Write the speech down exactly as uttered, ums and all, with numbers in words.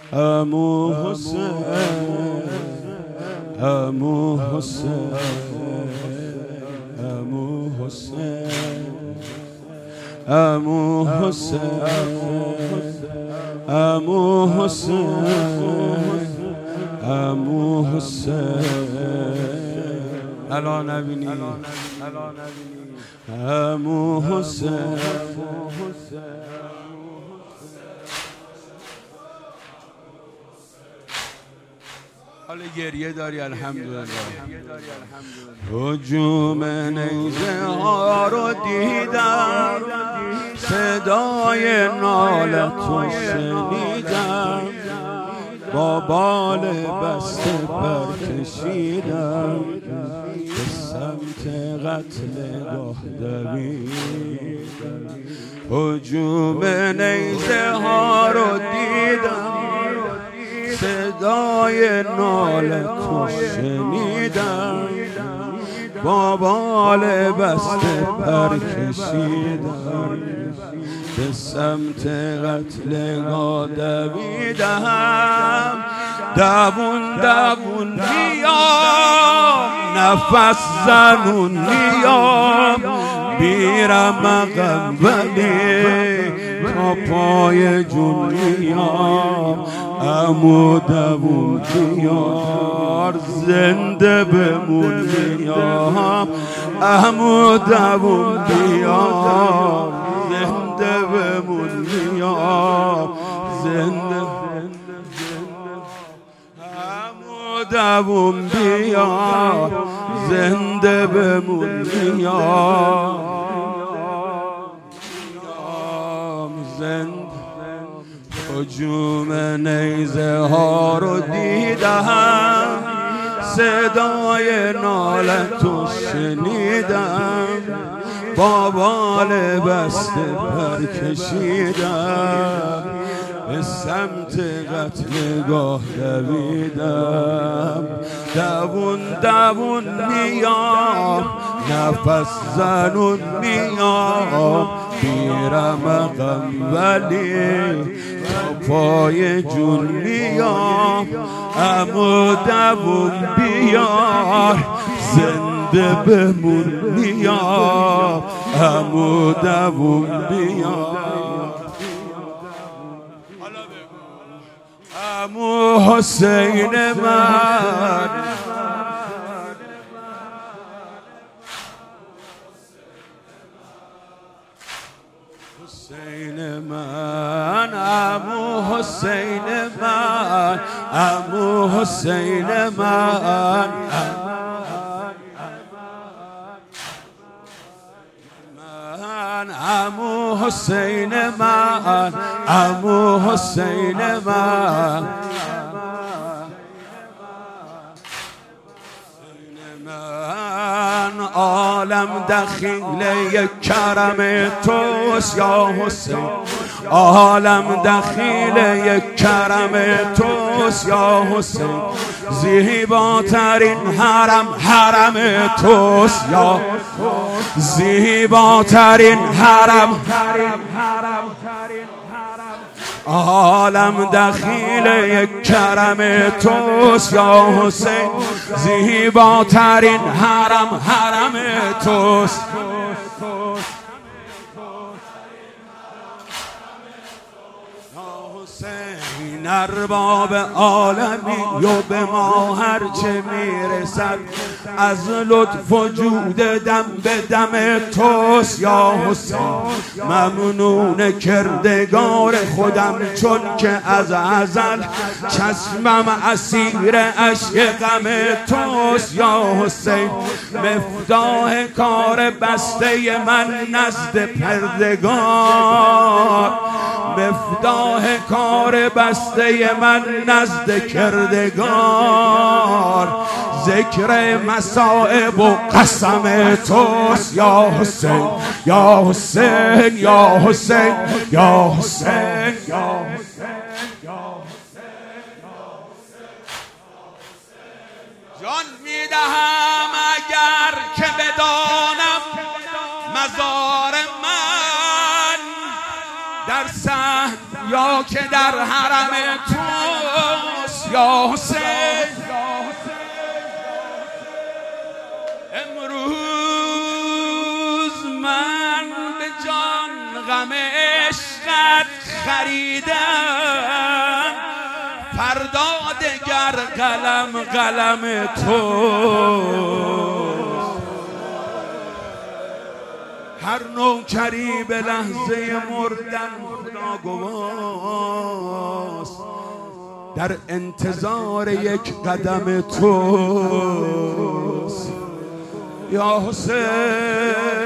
عمو حسین، عمو حسین، عمو حسین، عمو حسین، عمو حسین، عمو حسین. الان نبینی عمو حسین. حال گریه داری الحمدلله. هجوم نیزه ها رو دیدم، صدای نالتو شنیدم، با بال بسته برکشیدم، به سمت قتل گاه دویدم. هجوم نیزه ها رو دیدم، صدای نالتو شنیدم، با بال بسته پر کشیدم، به سمت قتلگاه دویدم. دوون دوون میام، نفس زنون میام، بیرمقم ولی تا پای جون میام. عمو دوون بیار، زنده بمون میام. عمو دوون بیار، زنده بمون میام. زنده عمو دوون بیار، زنده بمون میام. زنده هجوم نیزه ها رو دیدم، صدای نالتو شنیدم، با بال بسته پر کشیدم، به سمت قتلگاه دویدم. دوون دوون میام، نفس زنون میام، بیرمقم ولی تا پای جون میام. عمو دوون بیار، زنده بمون میام. عمو دوون بیار. عمو حسین من، حسین من، عمو حسین من، عمو حسین من، من عمو حسین من، عمو حسین من. عالم دخیل یک کرم توست یا حسین، عالم دخیل یک کرم توست یا حسین، زیباترین حرم حرم توست یا زیباترین حرم. عالم دخیل یک کرم توست یا حسین، زیباترین حرم حرم توست. حسین ارباب عالمی و به ما هرچه میرسد، از لطف وجود دم به دم توست یا حسین. ممنون کردگار خودم چون که از ازل چشمم اسیر اشک غم توست یا حسین. مفتاح کار بسته من نزد پردگار، مفتاح کار بسته من نزد کردگار، ذکر مصائب و قسم توست یا حسین، یا حسین، یا حسین، یا حسین، یا حسین. جان میدهم اگر که بدانم مزار من در صحن یا که در حرم تو یا حسین امروز من به جان غم عشقت خریدم، فردا دگر قلم قلم تو. هر نوکری به لحظه مردن ناگواست، در انتظار یک قدم توست یا حسین.